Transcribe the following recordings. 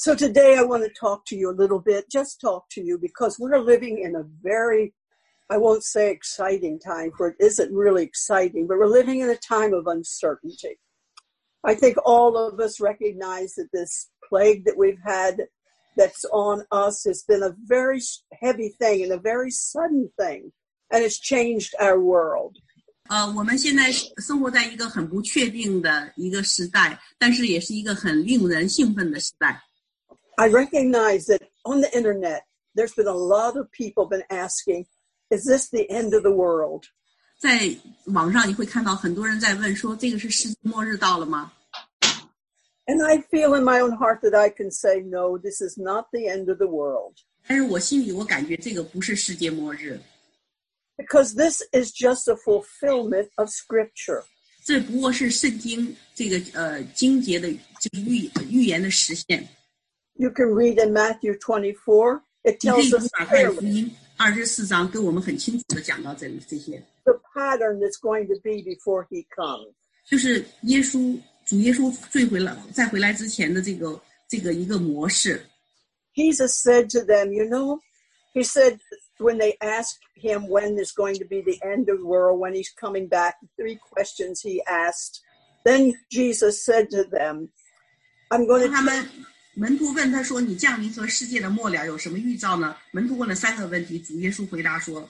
So today I want to talk to you a little bit, just talk to you, because we're living in a very, I won't say exciting time, for it isn't really exciting, but we're living in a time of uncertainty. I think all of us recognize that this plague that we've had that's on us has been a very heavy thing and a very sudden thing, and it's changed our world. 我们现在生活在一个很不确定的一个时代，但是也是一个很令人兴奋的时代。 I recognize that on the internet, there's been a lot of people been asking, is this the end of the world? 在网上你会看到很多人在问说，这个是世界末日到了吗？ And I feel in my own heart that I can say, no, this is not the end of the world. 但是我心里我感觉这个不是世界末日。 Because this is just a fulfillment of Scripture. 这不过是圣经这个经节的就是预言的实现。 You can read in Matthew 24. It tells us clearly 24章跟我们很清楚的讲到这些。 The pattern that's going to be before he comes. 就是主耶稣再回来之前的这个一个模式。 Jesus said to them, he said when they asked him when is going to be the end of the world, when he's coming back, 3 questions he asked. Then Jesus said to them, I'm going to 他们门徒问他说，你降临和世界的末了有什么预兆呢？门徒问了3个问题，主耶稣回答说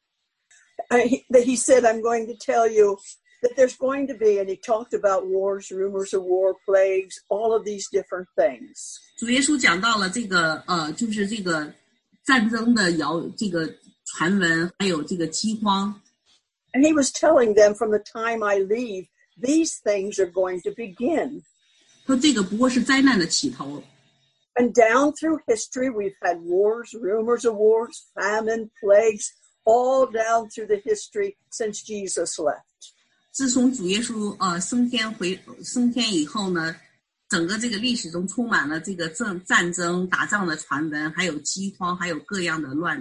he said, I'm going to tell you that there's going to be, and he talked about wars, rumors of war, plagues, all of these different things. 主耶稣讲到了这个就是这个战争的这个传闻，还有这个饥荒。 And he was telling them, from the time I leave, these things are going to begin. 说这个不过是灾难的起头。 And down through history, we've had wars, rumors of wars, famine, plagues, all down through the history since Jesus left. 自从主耶稣升天以后呢，整个这个历史中充满了这个战争、打仗的传闻，还有饥荒，还有各样的乱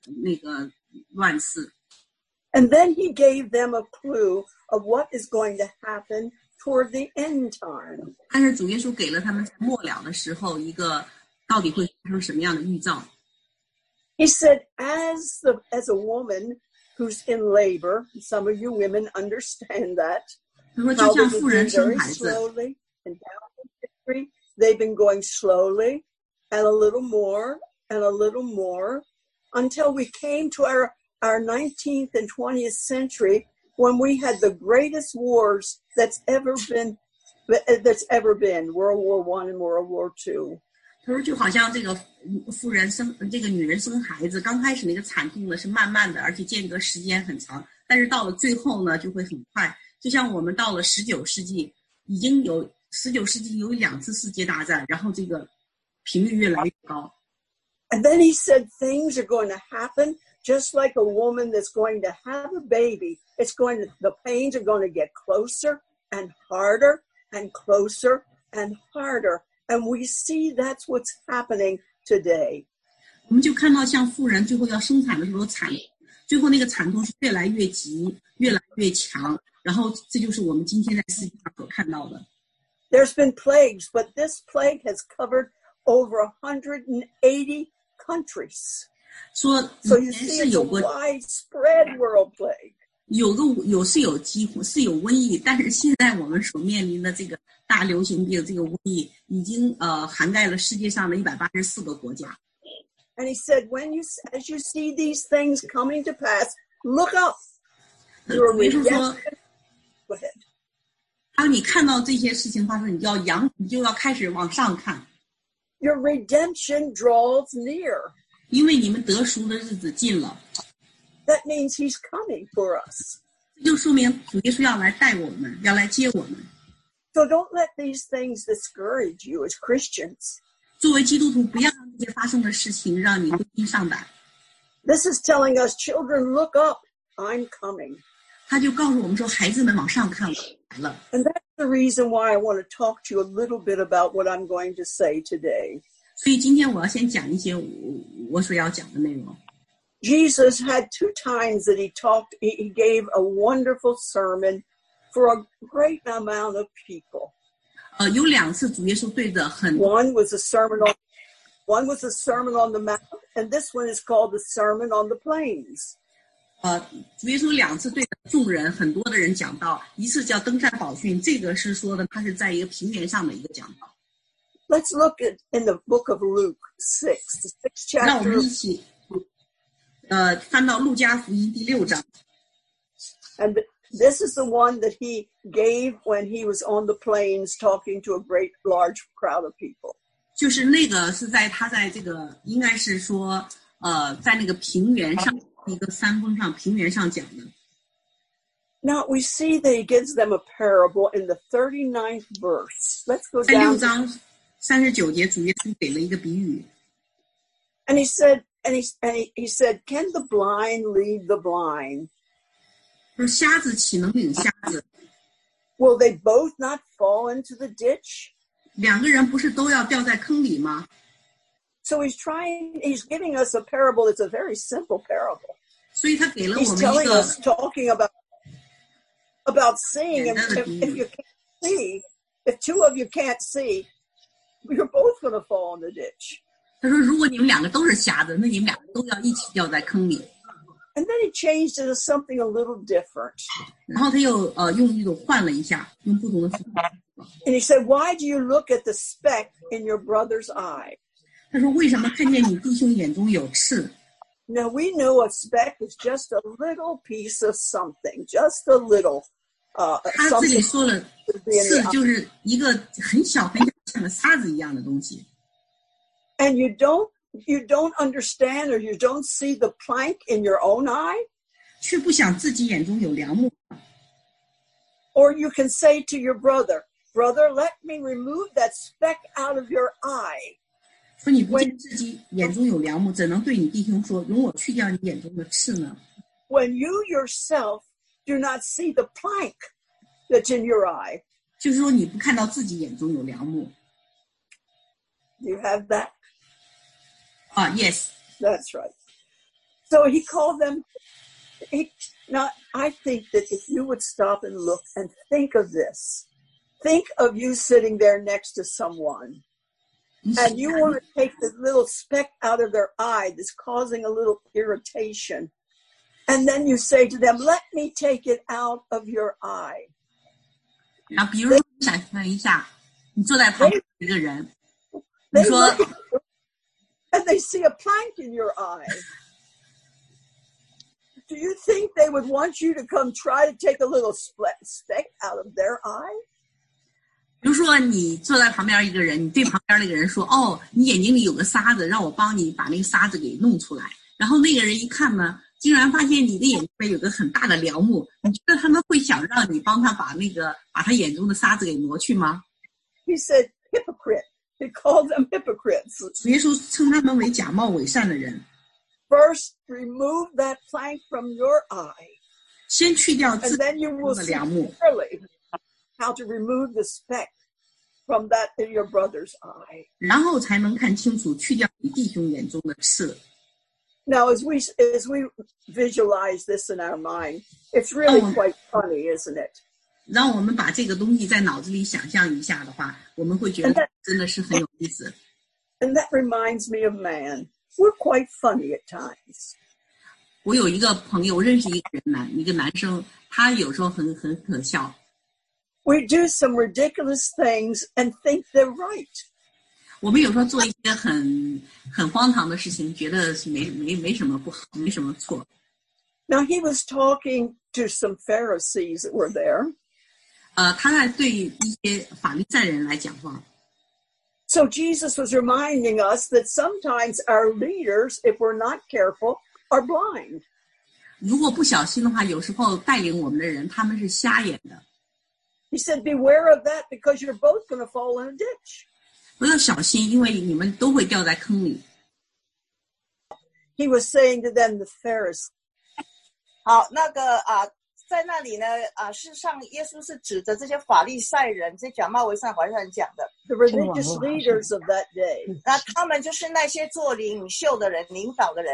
世。 And then he gave them a clue of what is going to happen toward the end time. 但是主耶稣给了他们在末了的时候一个到底会发生什么样的预兆。 He said, as a woman who's in labor, some of you women understand that. 他说就像妇人生孩子。 Slowly, and down in history, they've been going slowly and a little more and a little more until we came to our 19th and 20th century when we had the greatest wars that's ever been, World War I and World War II. 他说就好像这个这个女人生孩子，刚开始那个惨痛呢是慢慢的，而且间隔时间很长，但是到了最后呢就会很快。就像我们到了19世纪，已经有19世纪有2次世界大战，然后这个频率越来越高。 And then he said things are going to happen just like a woman that's going to have a baby. The pains are going to get closer and harder and closer and harder. And we see that's what's happening today. 我们就看到像妇人最后要生产的时候最后那个惨痛是越来越急，越来越强，然后这就是我们今天在世界上所看到的。 There's been plagues, but this plague has covered over 180 countries. So you see it's a widespread world plague. 有饥荒，是有瘟疫，但是现在我们所面临的这个大流行病这个瘟疫已经涵盖了世界上的184个国家。 And he said, as you see these things coming to pass, look up. Your redemption. Go ahead. 当你看到这些事情发生，你就要开始往上看。 Your redemption draws near. 因为你们得赎的日子近了。 That means he's coming for us. 这就说明主耶稣要来带我们，要来接我们。 So don't let these things discourage you as Christians. 作为基督徒，不要让这些发生的事情让你灰心丧胆。 This is telling us, children, look up. I'm coming. 他就告诉我们说，孩子们往上看，我来了。 And that's the reason why I want to talk to you a little bit about what I'm going to say today. 所以今天我要先讲一些我所要讲的内容。 Jesus had 2 times that he gave a wonderful sermon for a great amount of people. 有2次主耶稣对着很 One was a sermon on the Mount, and this one is called the Sermon on the Plains. 主耶稣2次对着众人很多的人讲道，一次叫登山宝训，这个是说的他是在一个平原上的一个讲道。 Let's look at in the book of Luke 6, the 6th 让我 chapter. 们一起翻到路加福音第6章。 And this is the one that he gave when he was on the plains talking to a great large crowd of people. 就是那个是他在这个应该是说在那个平原上一个山峰上平原上讲的。 Now we see that he gives them a parable in the 39th verse. Let's go 在 down. 6章39节，主耶稣给了一个比喻。 And he said, can the blind lead the blind? 说瞎子岂能领瞎子？ Will they both not fall into the ditch? 2个人不是都要掉在坑里吗？ So he's giving us a parable that's a very simple parable. 所以他给了 He's 我们 telling 一个 us, talking about seeing. If you can't see, if 2 of you can't see, you're both going to fall in the ditch. 他说如果你们2个都是瞎子，那你们2个都要一起掉在坑里。 And then he changed it to something a little different. 然后他又用一种换了一下，用不同的方法。 And he said, why do you look at the speck in your brother's eye? 他说为什么看见你弟兄眼中有刺？ Now we know a speck is just a little piece of something, just a little 他这里 something 说的 to be in 刺 the eye. 就是一个很小很小像个沙子一样的东西。 And you don't understand or you don't see the plank in your own eye? 却不想自己眼中有梁木。 Or you can say to your brother, let me remove that speck out of your eye. 说你不见自己眼中有梁木，怎能对你弟兄说，容我去掉你眼中的刺呢？ When you yourself do not see the plank that's in your eye. 就是说你不看到自己眼中有梁木。 You have that? Yes. That's right. So he called them. Now, I think that if you would stop and look and think of this, think of you sitting there next to someone, and you want to take the little speck out of their eye that's causing a little irritation, and then you say to them, let me take it out of your eye. 然后比如说想象一下，你坐在旁边一个人，你 They 说 look at you, and they see a plank in your eye. Do you think they would want you to come try to take a little speck out of their eye? 比如说你坐在旁边一个人，你对旁边那个人说，你眼睛里有个沙子，让我帮你把那个沙子给弄出来。然后那个人一看呢，竟然发现你的眼睛里有个很大的梁木，你觉得他们会想让你帮他把他眼中的沙子给挪去吗？ He said, hypocrite. He called them hypocrites. 主耶稣称他们为假冒伪善的人。 First, remove that plank from your eye, 先去掉自 and 己 then you will 的 see 梁木， clearly how to remove the speck from that in your brother's eye. 然后才能看清楚去掉你弟兄眼中的刺。 Now, as we visualize this in our mind, it's really quite funny, isn't it? 让我们把这个东西在脑子里想象一下的话，我们会觉得真的是很有意思。 And that reminds me of man. We're quite funny at times. 我有一个朋友，我认识一个男生，他有时候很可笑。 We do some ridiculous things and think they're right. 我们有时候做一些很荒唐的事情，觉得是没什么不好，没什么错。 Now he was talking to some Pharisees that were there. 他在对一些法利赛人来讲话。 So Jesus was reminding us that sometimes our leaders, if we're not careful, are blind. 如果不小心的话，有时候带领我们的人他们是瞎眼的。 He said, beware of that because you're both going to fall in a ditch. 不要小心，因为你们都会掉在坑里。 He was saying to them, the Pharisees. 好，在那里呢，事实上耶稣是指着这些法利赛人，这假冒为善法利赛人讲的。 The religious leaders of that day. 那他们就是那些做领袖的人、领导的人。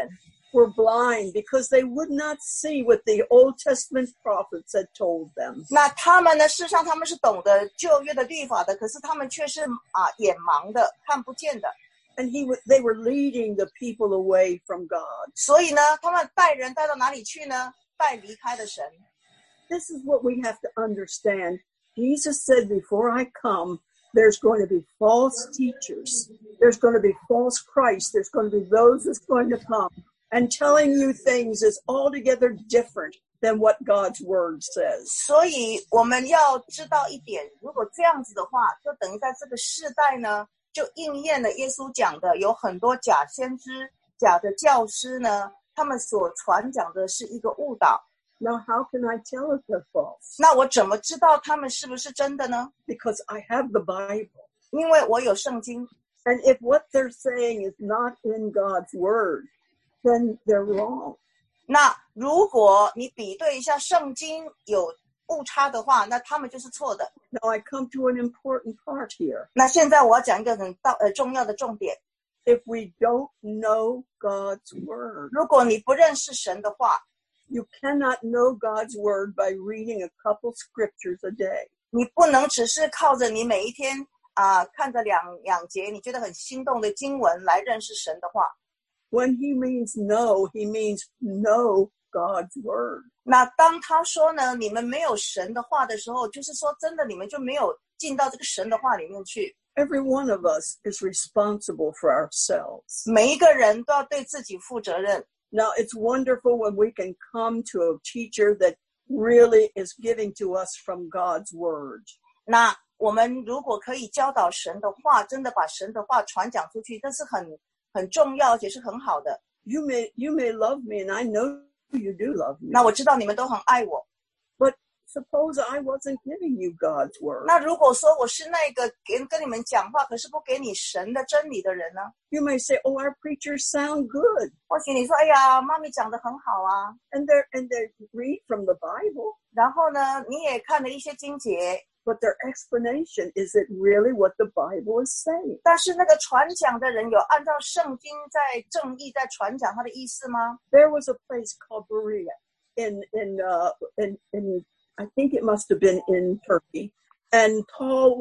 were blind because they would not see what the Old Testament prophets had told them. 那他们呢，事实上他们是懂得旧约的律法的，可是他们却是眼盲的，看不见的。 And they were leading the people away from God. 所以呢，他们带人带到哪里去呢？带离开了神。 This is what we have to understand. Jesus said, before I come, there's going to be false teachers. There's going to be false Christ. There's going to be those that's going to come. And telling you things is altogether different than what God's word says. 所以我们要知道一点，如果这样子的话，就等于在这个世代呢，就应验了耶稣讲的，有很多假先知、假的教师呢，他们所传讲的是一个误导。 Now, how can I tell if they're false? 那我怎么知道他们是不是真的呢？ Because I have the Bible. 因为我有圣经。 And if what they're saying is not in God's word, then they're wrong. 那如果你比对一下圣经有误差的话，那他们就是错的。 Now I come to an important part here. 那现在我要讲一个很重要的重点。 If we don't know God's word, 如果你不认识神的话， you cannot know God's word by reading a couple scriptures a day. 你不能只是靠着你每一天看着两节你觉得很心动的经文来认识神的话。 When he means know, he means know God's word. 那当他说呢，你们没有神的话的时候，就是说真的，你们就没有进到这个神的话里面去。 Every one of us is responsible for ourselves. 每一个人都要对自己负责任。 Now, it's wonderful when we can come to a teacher that really is giving to us from God's word. 那我们如果可以教导神的话，真的把神的话传讲出去，这是很重要，而且是很好的。 You may love me, and I know you do love me. 那我知道你们都很爱我。 But suppose I wasn't giving you God's word. 那如果说我是那个跟你们讲话，可是不给你神的真理的人呢？ You may say, "Oh, our preachers sound good," 或许你说，哎呀，妈咪讲得很好啊。 and they read from the Bible. 然后呢，你也看了一些经节。 But their explanation, is it really what the Bible is saying? 但是那个传讲的人有按照圣经在正义在传讲他的意思吗？ There was a place called Berea in I think it must have been in Turkey, and Paul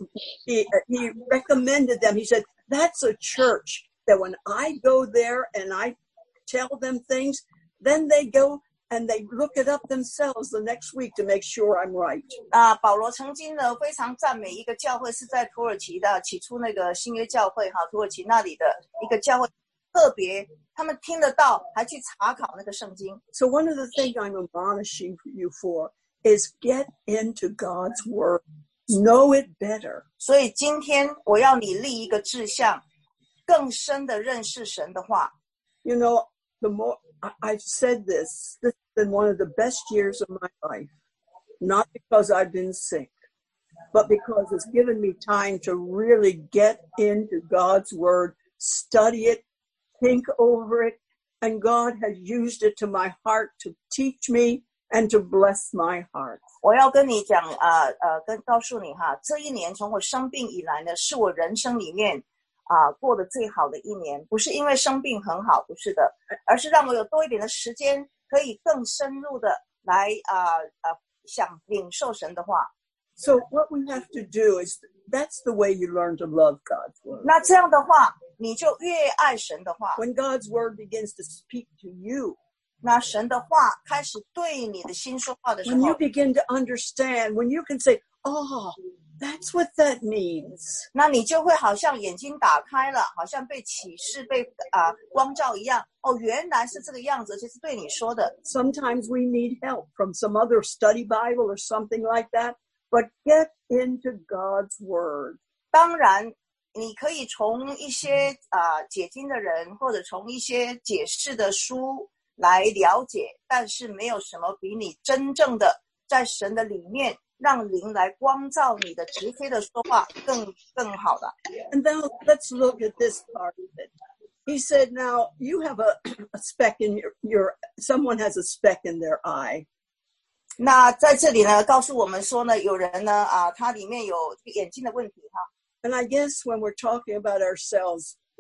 he recommended them. He said, "That's a church that when I go there and I tell them things, then they go and they look it up themselves the next week to make sure I'm right." 保罗曾经呢非常赞美一个教会，是在土耳其的，起初那个新约教会土耳其那里的一个教会，特别他们听得到，还去查考那个圣经。 So one of the things I'm admonishing you for is get into God's word, know it better. 所以今天我要你立一个志向，更深的认识神的话。 You know, the more I've said this has been one of the best years of my life, not because I've been sick, but because it's given me time to really get into God's word, study it, think over it, and God has used it to my heart to teach me and to bless my heart. 我要跟你讲告诉你这一年从我生病以来呢，是我人生里面过得最好的一年，不是因为生病很好，不是的，而是让我有多一点的时间，可以更深入的来想领受神的话。 So what we have to do is, that's the way you learn to love God's word. 那这样的话，你就越爱神的话。 When God's word begins to speak to you, 那神的话开始对你的心说话的时候 when you begin to understand, when you can say, "Oh, that's what that means," 那你就会好像眼睛打开了，好像被启示、被光照一样。哦，原来是这个样子，而且是对你说的。 Sometimes we need help from some other study Bible or something like that, but get into God's word. 当然，你可以从一些解经的人，或者从一些解释的书来了解，但是没有什么比你真正的在神的里面，让灵来光照你的直接的说话更好的。 And now let's look at this part of it. He said, now you have a speck in someone has a speck in their eye. 那在这里呢，告诉我们说呢，有人呢他里面有眼睛的问题 And I guess when we're talking about ourselves, we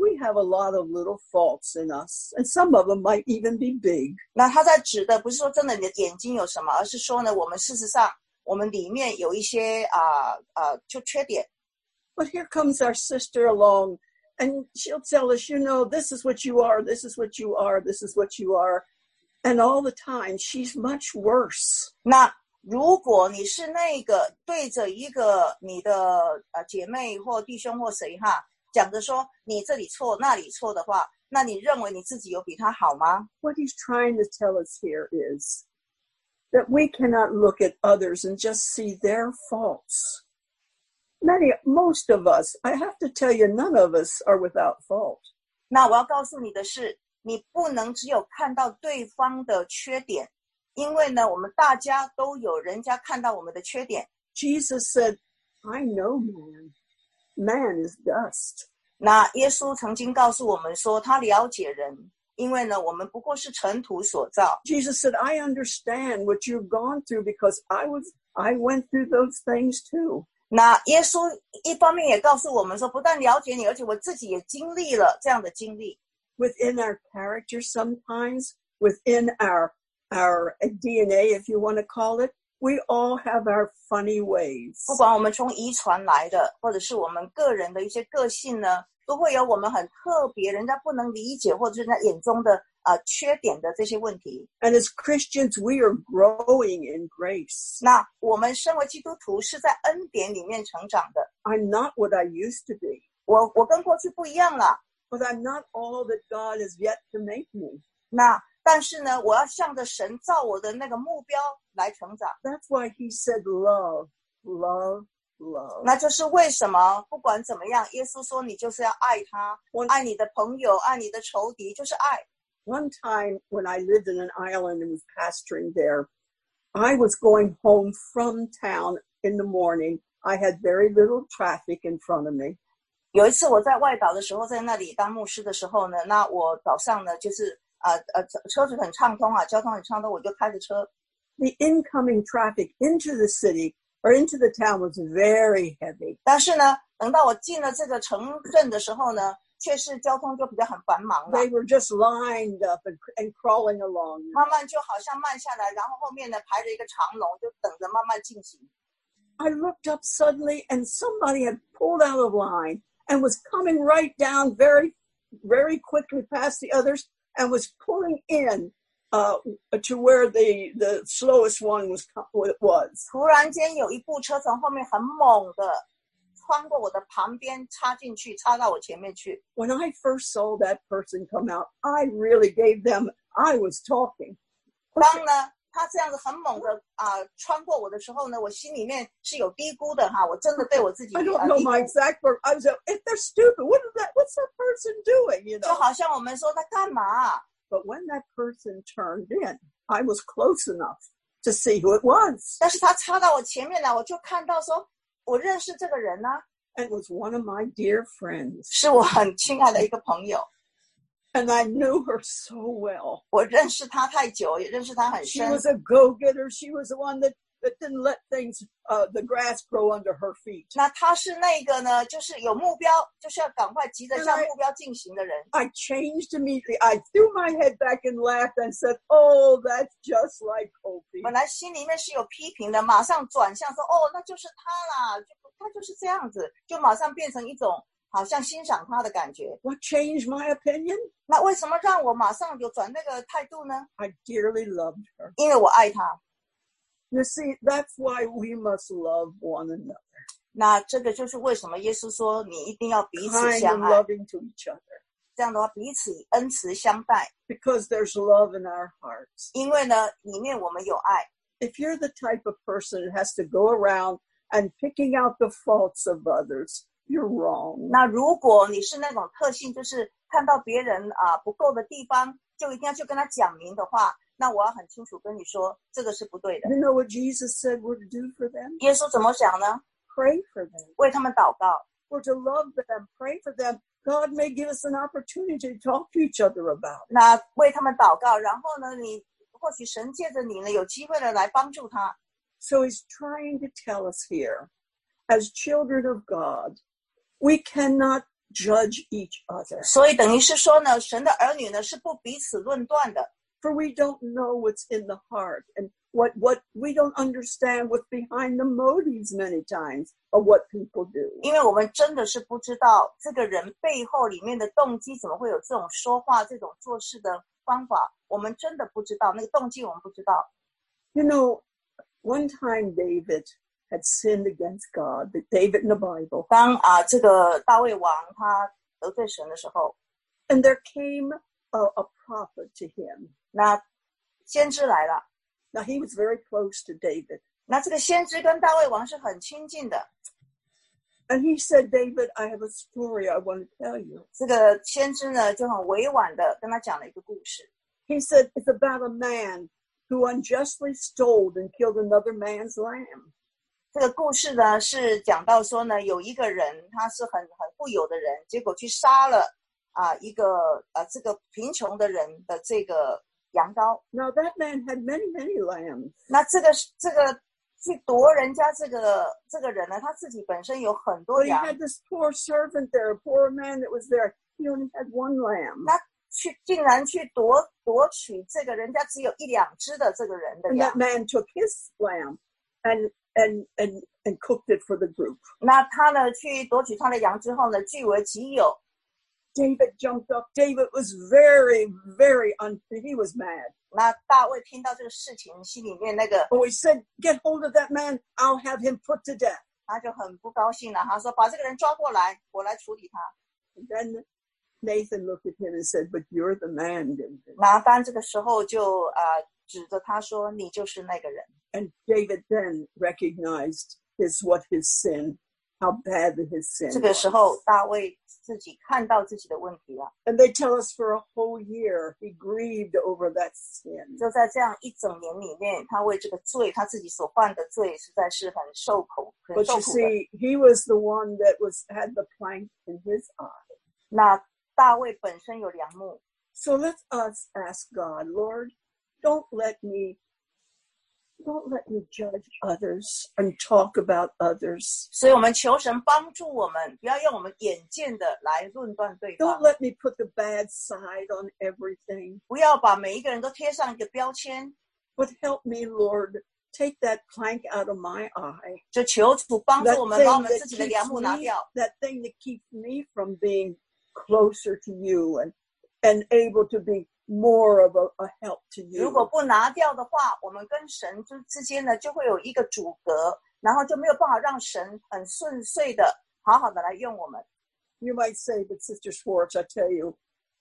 we have a lot of little faults in us, and some of them might even be big. 那他在指的不是说真的你的眼睛有什么，而是说呢，我们事实上我们里面有一些就缺点。 But here comes our sister along, and she'll tell us, this is what you are, this is what you are, this is what you are. And all the time, she's much worse. 那如果你是那个对着一个你的姐妹或弟兄或谁讲着说你这里错那里错的话，那你认为你自己有比他好吗？ What he's trying to tell us here is that we cannot look at others and just see their faults. Most of us, I have to tell you, none of us are without fault. 那我要告诉你的是，你不能只有看到对方的缺点，因为呢，我们大家都有人家看到我们的缺点。 Jesus said, I know man. Man is dust. 那耶稣曾经告诉我们说，他了解人，因为呢，我们不过是尘土所造。 Jesus said, I understand what you've gone through because I went through those things too. 那耶稣一方面也告诉我们说，不但了解你，而且我自己也经历了这样的经历。 Within our character sometimes, within our DNA, if you want to call it, we all have our funny ways. 不管我们从遗传来的，或者是我们个人的一些个性呢，都会有我们很特别，人家不能理解，或者是人家眼中的缺点的这些问题。 And as Christians, we are growing in grace. 那我们身为基督徒是在恩典里面成长的。 I'm not what I used to be. 我跟过去不一样了。 But I'm not all that God has yet to make me. 那但是呢，我要向着神造我的那个目标来成长。 That's why he said love, love, love. 那就是为什么不管怎么样，耶稣说你就是要爱他，爱你的朋友，爱你的仇敌，就是爱。 One time when I lived in an island and was pastoring there, I was going home from town in the morning. I had very little traffic in front of me. 有一次我在外岛的时候，在那里当牧师的时候呢，那我早上呢就是车子很畅通交通很畅通，我就开着车。 The incoming traffic into the city or into the town was very heavy. 但是呢，等到我进了这个城镇的时候呢，却是交通就比较很繁忙了。 They were just lined up and crawling along. 慢慢就好像慢下来，然后后面呢排着一个长龙，就等着慢慢进行。 I looked up suddenly and somebody had pulled out of line and was coming right down very, very quickly past the others and was pulling in to where the slowest one was. 突然间有一部车从后面很猛的穿过我的旁边插进去，插到我前面去。 When I first saw that person come out, I really gave them, I was talking. 当呢他这样子很猛的穿过我的时候呢，我心里面是有嘀咕的我真的对我自己 I don't know my exact word. I was like, if they're stupid, what's that person doing? 就好像我们说他干嘛 But when that person turned in, I was close enough to see who it was. 但是他插到我前面来，我就看到说我认识这个人 And it was one of my dear friends. 是我很亲爱的一个朋友。 And I knew her so well. 我认识她太久，也认识她很 She 深。 was a go-getter. She was the one that didn't let things, the grass grow under her feet. 那她是那个呢，就是有目标，就是要赶快急着向目标进行的人。 I changed immediately. I threw my head back and laughed and said, oh, that's just like Opie. 本来心里面是有批评的，马上转向说，那就是他啦，他就是这样子，就马上变成一种好像欣赏他的感觉。 What changed my opinion? 那为什么让我马上有转那个态度呢？ I dearly loved her. 因为我爱他。 You see, that's why we must love one another. 那这个就是为什么耶稣说你一定要彼此 Kind 相 and 爱， loving to each other. 这样的话彼此以恩慈相待。 Because there's love in our hearts. 因为呢，里面我们有爱。 If you're the type of person that has to go around and picking out the faults of others, you're wrong. 那如果你是那种特性，就是看到别人不够的地方，就一定要去跟他讲明的话，那我要很清楚跟你说，这个是不对的。 You know what Jesus said we're to do for them? 耶稣怎么讲呢？ Pray for them. 为他们祷告。 We're to love them, pray for them. God may give us an opportunity to talk to each other about it. 那为他们祷告，然后呢，你或许神借着你呢，有机会的来帮助他。 So he's trying to tell us here, as children of God, we cannot judge each other. 所以等于是说呢，神的儿女呢是不彼此论断的。 For we don't know what's in the heart, and what we don't understand what's behind the motives many times of what people do. 因为我们真的是不知道这个人背后里面的动机，怎么会有这种说话、这种做事的方法，我们真的不知道，那个动机我们不知道。 You know, one time David had sinned against God, David in the Bible. 当这个大卫王他得罪神的时候， And there came a prophet to him. 那先知来了。 Now he was very close to David. 那这个先知跟大卫王是很亲近的。 And he said, David, I have a story I want to tell you. 这个先知呢就很委婉的跟他讲了一个故事。 He said, it's about a man who unjustly stole and killed another man's lamb. 这个故事呢是讲到说呢，有一个人他是很富有的人，结果去杀了一个这个贫穷的人的这个羊羔。 Now that man had many lambs. 那这个去夺人家这个人呢，他自己本身有很多 But he 羊。 had this poor servant there, a poor man that was there. He only had one lamb. 那竟然去夺取这个人家只有1-2只的这个人的 And 羊 that。man took his lamb and cooked it for the group. 那他呢去夺取他的羊之后呢，据为己有。 David jumped up. David was very he was mad. 那大卫听到这个事情，心里面那个 Oh, he said, get hold of that man. I'll have him put to death. 他就很不高兴了，他说把这个人抓过来，我来处理他。 And then Nathan looked at him and said, but you're the man, David. 拿单这个时候就指着他说，你就是那个人。 And David then recognized his sin, how bad his sin 这个 was. 时候大卫自己看到自己的问题了。 And they tell us for a whole year he grieved over that sin. 就在这样一整年里面，他为这个罪，他自己所犯的罪，实在是很受苦 But 的。 you see, he was the one that had the plank in his eye. 那大卫本身有梁木， So let us ask God, Lord, don't let me judge others and talk about others. 所以我们求神帮助我们，不要用我们眼见的来论断对 Don't 方， let me put the bad side on everything. 不要把每一个人都贴上一个标签。 But help me, Lord, take that plank out of my eye. 就求主帮助 That 我们，把我 thing 们 that 自己的梁木拿 keeps me, 掉。 that thing that keeps me from being closer to you and able to be more of a help to 如果 you. 不拿掉的话，我们跟神之间呢就会有一个阻隔，然后就没有办法让神很顺遂的好好的来用我们。 You might say, but Sister Schwartz, I tell you,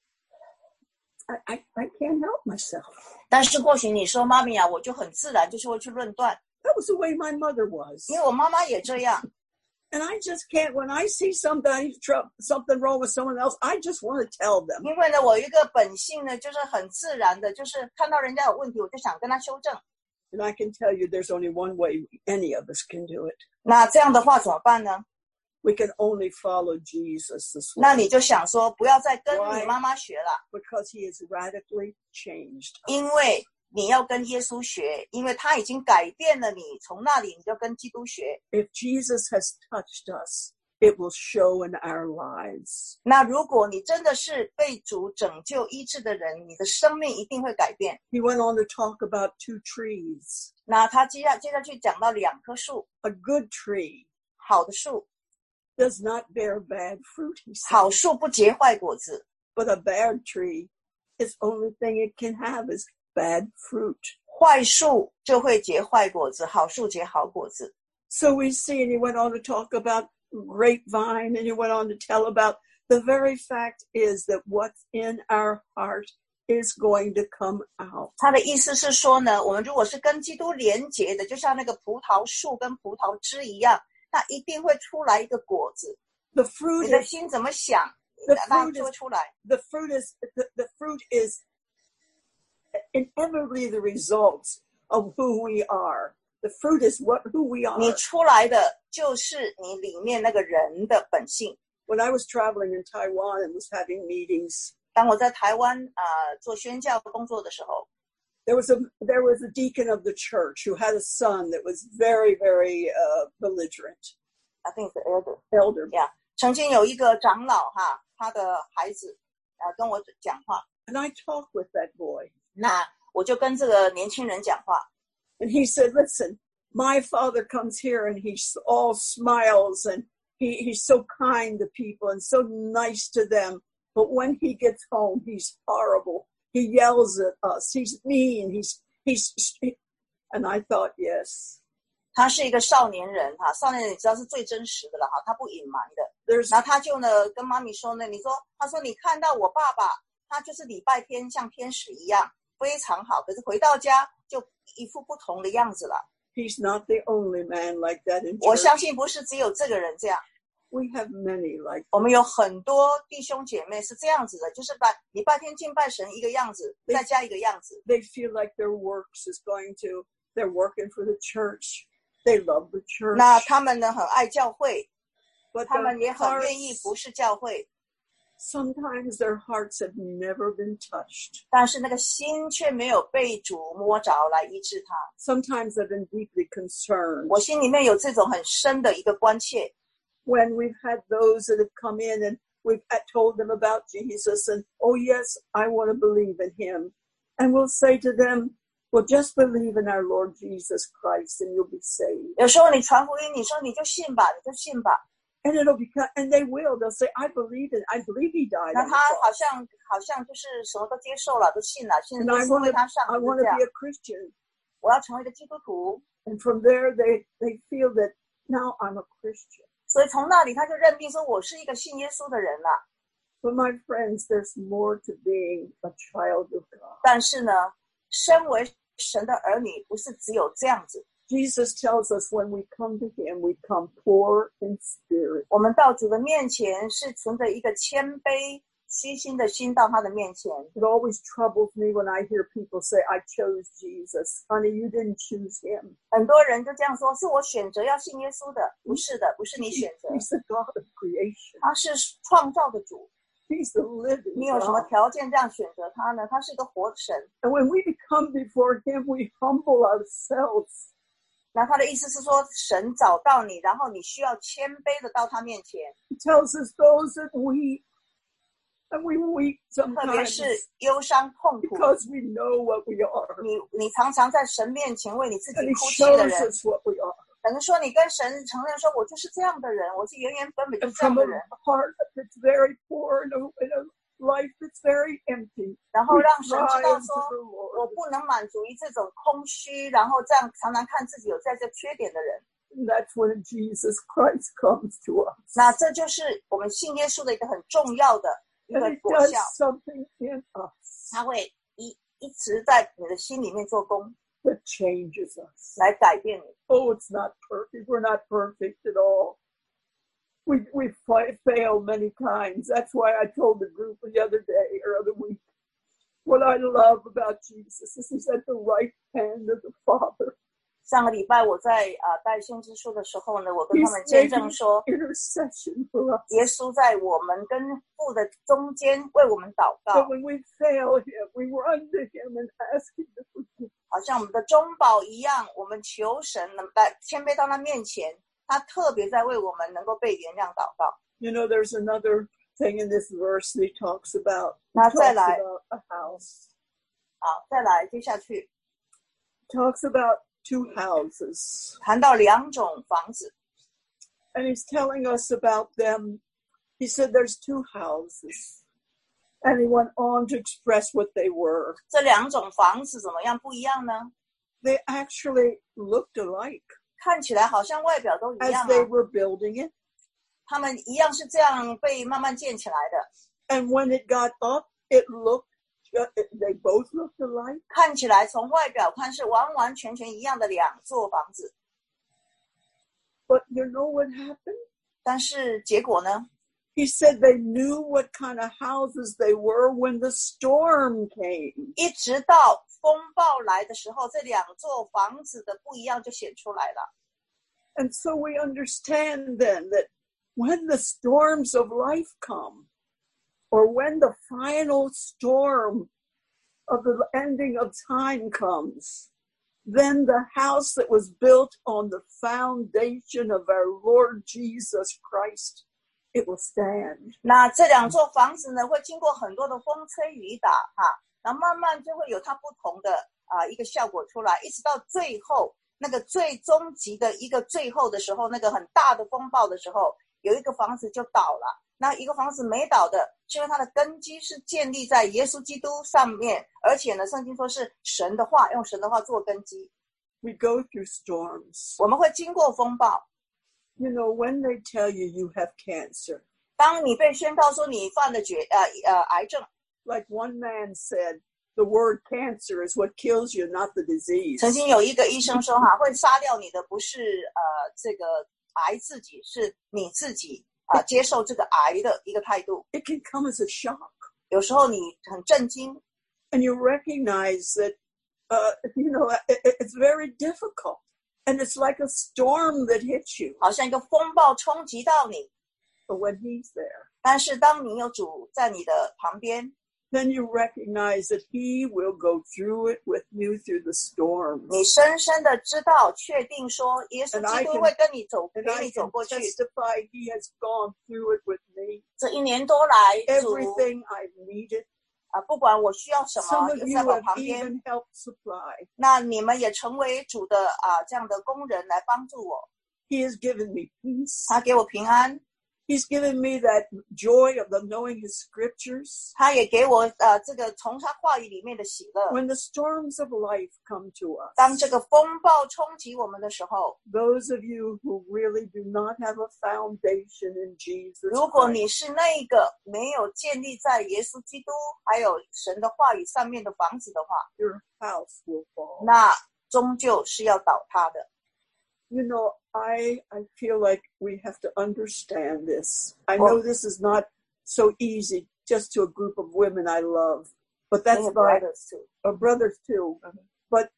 I can't help myself. 但是或许你说妈咪啊，我就很自然就是会去论断， That was the way my mother was. 因为我妈妈也这样。 And I just can't, when I see something wrong with someone else, I just want to tell them. 因为呢，我有一个本性呢，就是很自然的，就是看到人家有问题，我就想跟他修正。 And I can tell you there's only one way any of us can do it. 那这样的话怎么办呢？ We can only follow Jesus this 那 way 你就想说，不要再跟你妈妈学了， because he is radically changed. 因为你要跟耶稣学，因为他已经改变了你，从那里你就跟基督学。 If Jesus has touched us, it will show in our lives. 那如果你真的是被主拯救医治的人，你的生命一定会改变。 He went on to talk about 2 trees. 那他接下去讲到2棵树， A good tree 好的树， does not bear bad fruit, he said. 好树不结坏果子， But a bad tree, its only thing it can have is bad fruit. 坏树就会结坏果子，好树结好果子。 So we see, and he went on to talk about grapevine, and he went on to tell about the very fact is that what's in our heart is going to come out. 他的意思是说呢，我们如果是跟基督连结的，就像那个葡萄树跟葡萄枝一样，那一定会出来一个果子。 The fruit 你的 is 心怎么想， the 那 fruit 就会 is 出来。 the fruit is inevitably the results of who we are. The fruit is who we 你 are. 出来的就是你里面那个人的本性。 When I was traveling in Taiwan and was having meetings, 当我在台湾做宣教工作的时候， there was a deacon of the church who had a son that was very belligerent. I think the elder Elder. yeah， 曾经有一个长老哈，他的孩子跟我讲话， And I talked with that boy. 那我就跟这个年轻人讲话， And he said, listen, my father comes here and he's all smiles and he's so kind to people and so nice to them. But when he gets home, he's horrible. He yells at us. He's mean. And I thought, yes. 他是一个少年人哈，少年人你知道是最真实的了哈，他不隐瞒的。然后他就呢跟妈咪说呢，他说你看到我爸爸，他就是礼拜天像天使一样非常好，可是回到家就一副不同的样子了。 He's not the only man like that in church. 我相信不是只有这个人这样。 We have many like that. 我们有很多弟兄姐妹是这样子的，就是把礼拜天敬拜神一个样子，再加一个样子。 They feel like their works is they're working for the church. They love the church. 那他们呢很爱教会， But 他们也很愿意服侍教会。 Sometimes their hearts have never been touched. 但是那个心却没有被主摸着来医治他。 Sometimes they've been deeply concerned. 我心里面有这种很深的一个关切。 When we've had those that have come in and we've told them about Jesus and, oh yes, I want to believe in him. And we'll say to them, well, just believe in our Lord Jesus Christ and you'll be saved. 有时候你传福音，你说你就信吧，你就信吧。 And and they will. They'll say, I believe he died. 那他好像就是什么都接受了，都信了，信了就是为他上十 I 字 want to 架 be a Christian. 我要成为一个基督徒。 And from there, they feel that now I'm a Christian. 所以从那里他就认定说我是一个信耶稣的人了。 But my friends, there's more to being a child of God. 但是呢，身为神的儿女，不是只有这样子。 Jesus tells us when we come to him, we come poor in spirit. 我们到主的面前是存着一个谦卑虚心的心到他的面前。 It always troubles me when I hear people say, I chose Jesus. Honey, you didn't choose him. 很多人就这样说，是我选择要信耶稣的。不是的，不是你选择， He's the God of creation. 他是创造的主。 He's the living 你有什么 God. 条件这样选择他呢？他是一个活的神。 And when we come before him, we humble ourselves. 那他的意思是说，神找到你，然后你需要谦卑的到他面前。 He tells us those that weep. And we weep 特别 sometimes 是忧伤痛苦， because we know what we are. 你常常在神面前为你自己 And he 哭泣的 shows 人， us what we are. 等于说你跟神承认说，我就是这样的人，我是原本就 And 这样 from 的 a 人， heart that's very poor in a life that's very empty. 然后 We 让神 cry 知道 unto 说， the 我 Lord. 不能满足于这种空虚，然后这样常常看自己有在这缺点的人。 And that's when Jesus Christ comes to us. 那这就是我们信耶稣的一个很重要的一 And 个 he 果 does 效， something in us 他会一直在你的心里面做工， that changes us. 来改变你。 Oh, it's not perfect. We're not perfect at all. We fail many times. That's why I told the group the other day or other week. What I love about Jesus is he's at the right hand of the Father. 上个礼拜我在带先知书的时候呢，我跟 He's 他们见 making 证说， intercession for us. 耶稣在我们跟父的中间为我们祷 But 告， when we fail him, we run to him and ask him to forgive. 好像我们的中保一样，我们求神能来谦卑到他面前，他特别在为我们能够被原谅祷告。 You know, there's another thing in this verse that he talks about. He 那 talks 再来， about a house. 好，再来接下去 Talks about two houses. 谈到两种房子， And he's telling us about them. He said there's two houses. And he went on to express what they were. 这两种房子怎么样不一样呢？ They actually looked alike 看起来好像外表都一 as 样 they 啊， were building it. 他们一样是这样被慢慢建起来的。 And when it got up, they both looked alike. 看起来从外表看是完完全全一样的两座房子， But you know what happened? 但是结果呢？ He said they knew what kind of houses they were when the storm came. 一直到风暴来的时候，这两座房子的不一样就显出来了。 And so we understand then that when the storms of life come, or when the final storm of the ending of time comes, then the house that was built on the foundation of our Lord Jesus Christ it will stand. 那这两座房子呢，会经过很多的风吹雨打然后慢慢就会有它不同的一个效果出来，一直到最后那个最终极的一个最后的时候，那个很大的风暴的时候，有一个房子就倒了。那一个房子没倒的，是因为它的根基是建立在耶稣基督上面，而且呢，圣经说是神的话，用神的话做根基。 We go through storms. 我们会经过风暴。 You know, when they tell you you have cancer, 当你被宣告说你犯了癌症， like one man said, the word cancer is what kills you, not the disease. 曾经有一个医生说会杀掉你的不是这个癌自己，是你自己接受这个癌的一个态度。 It can come as a shock. 有时候你很震惊， And you recognize that, you know, it's very difficult. And it's like a storm that hits you. 好像一个风暴冲击到你。 But when he's there, 但是当你有主在你的旁边， then you recognize that he will go through it with you through the storms. 你深深的知道确定说耶稣基督会跟你走， And 陪 I 你走 can 过去。 testify he has gone through it with me. 这1年多来，主 Everything I've needed. 不管我需要什 Some 么， of 就 you 在我 have 旁边。 even helped supply. 那你们也成为主的这样的工人来帮助我。 He has given me peace. 他给我平安， He's given me that joy of the knowing his scriptures. 他也给我这个从他话语里面的喜乐。 When the storms of life come to 当 us, 这个风暴冲击我们的时候， those of you who really do not have a foundation in Jesus 如果 Christ, 你是那个没有建立在耶稣基督还有神的话语上面的房子的话， your house will fall. 那终究是要倒塌的。 You know, I feel like we have to understand this. I know this is not so easy just to a group of women I love, but that's my brothers too. But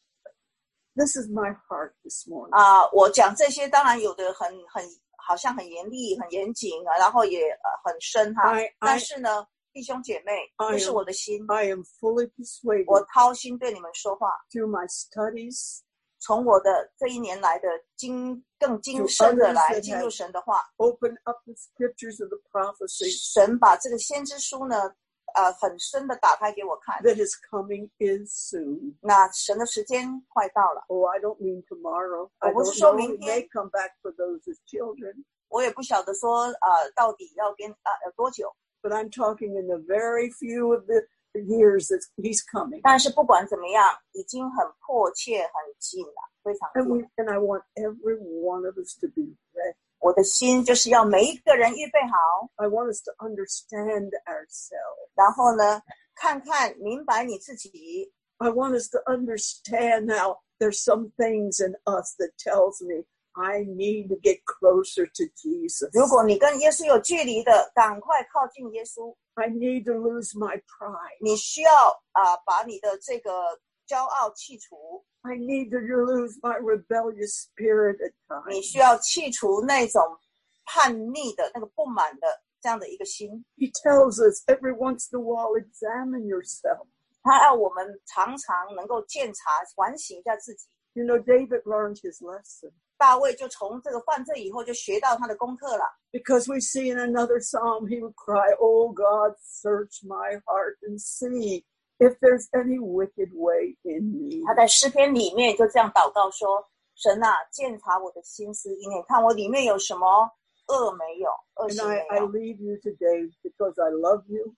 this is my heart this morning. 我讲这些当然有的很好像很严厉、很严谨然后也很深但是呢，弟兄姐妹，这是我的心。 I am fully persuaded 我掏心对你们说话。 through my studies, 从我的这1年来的更精深的来进入神的话， open up the scriptures of the prophecy 神把这个先知书呢，很深的打开给我看。 that his coming is soon. 那神的时间快到了。 Oh, I don't mean tomorrow. I 我不是 don't 说 know. 明 He 天。 may come back for those as children. 我也不晓得说到底要多久。 But I'm talking in the very few of the years that he's coming. 但是不管怎么样，已经很迫切、很近了，非常近。 And I want every one of us to be ready. 我的心就是要每一个人预备好， I want us to understand ourselves. 然后呢，看看明白你自己。 I want us to understand how there's some things in us that tells me I need to get closer to Jesus. 如果你跟耶稣有距离的，赶快靠近耶稣。 I need to lose my pride. 你需要把你的这个骄傲去除。 I need to lose my rebellious spirit at 你 times. 需要去除那种叛逆的那个不满的这样的一个心。 He tells us every once in a while, examine yourself. 他要我们常常能够检查、反省一下自己。 You know, David learned his lesson. 大卫就从这个犯罪以后就学到他的功课了。 Because we see in another psalm, he would cry, "Oh God, search my heart and see if there's any wicked way in me." 他在诗篇里面就这样祷告说：“神啊，鉴察我的心思意念，看我里面有什么恶没有，恶 And 行没 I 有。” leave you today because I love you.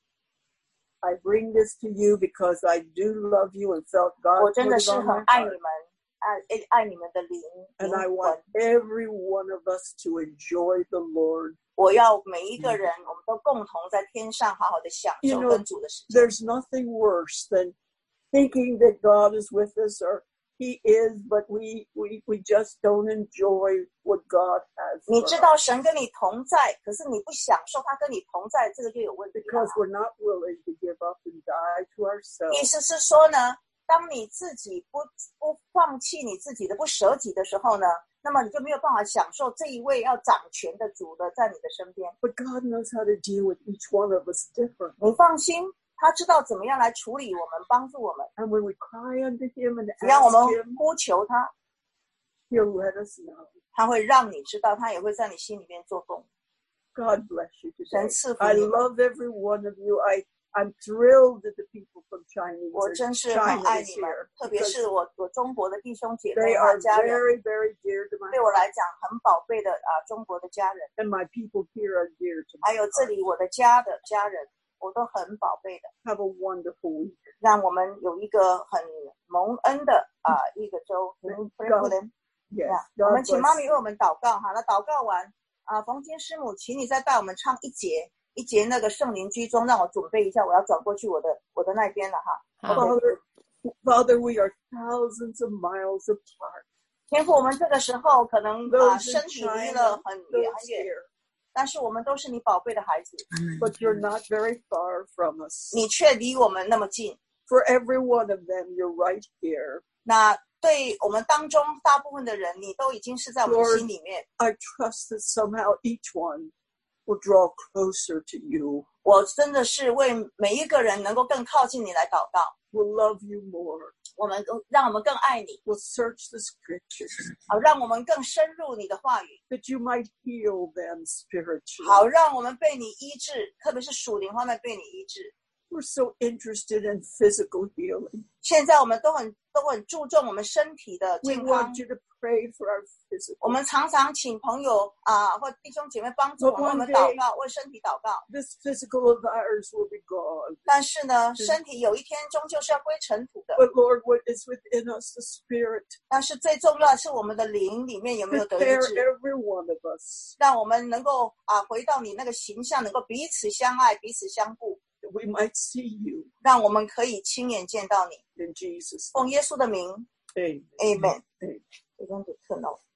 I bring this to you because I do love you and felt 我 God 真 put 的 it 是 on 很 my 爱你 heart. 们，爱你们的灵 And I 魂。 want every one of us to enjoy the Lord. 我要每一个人，我们都共同在天上好好的享 You 受 know, 跟主的时间。 there's nothing worse than thinking that God is with us or He is, but we just don't enjoy what God has 你 for 知 us 道神跟你同在，可是你不享受他跟你同在，这个就有问题了 because。we're not willing to give up and die to 意 ourselves. 思是说呢，当你自己不放弃你自己的不舍己的时候呢，那么你就没有办法享受这一位要掌权的主的在你的身边。 But God knows how to deal with each one of us differently. 你放心，他知道怎么样来处理我们，帮助我们。 And when we cry unto Him and 只要我 ask 们 Him, 呼求他， He'll let us know. 他会让你知道，他也会在你心里面做工。 God bless you 神 today. 赐福 I 你们。 love every one of you. I'm thrilled that the people from Chinese 我 or 真是很 China 爱 is 你们， here 特别 because 是我中国的弟兄姐妹 they are 家人， very, very dear to my 对我 heart, 来讲很宝贝的中国的家人， and my people here are dear to 还 my 有这 heart. 里我的家人，我都很宝贝的。 Have a wonderful week. 让我们有一个很蒙恩的一个周。 Yes, 我 God 们请妈咪 bless. 为我们祷告哈。那祷告完冯金师母，请你再带我们唱一节那个圣灵居中，让我准备一下，我要转过去我的那边了哈。 Father, we are thousands of miles apart. 天父，我们这个时候可能 Those 身 in 体离 China, 了很 those 远， here, 但是我们都是你宝贝的孩子， but you're not very far from us. 你却离我们那么近。 For every one of them, you're right here. 那对我们当中大部分的人，你都已经是在我们的心里面。 I trust that somehow each one will draw closer to you, 我真的是为每一个人能够更靠近你来祷告， will love you more, 让我们更爱你， will search the scriptures, 让我们更深入你的话语， that you might heal them spiritually. 好让我们被你医治，特别是属灵方面被你医治。 We're so interested in physical healing. 现在我们都很注重我们身体的 We 健康 want，you to pray for our 我 physical. 们常常请朋友或弟兄姐妹帮助我们，为我们祷告，为身体祷告。 This physical of ours will be gone. 但是呢，身体有一天终究是要归尘土的。 But Lord, what is within us, the Spirit, 但是最重要的是我们的灵里面有没有得医 prepare 治， every one of us 让我们能够回到你那个形象，能够彼此相爱，彼此相顾， that we might see you 让我们可以亲眼见到你。 in Jesus' 奉耶稣的名 name. ，Amen。 Amen. We're going to turn off.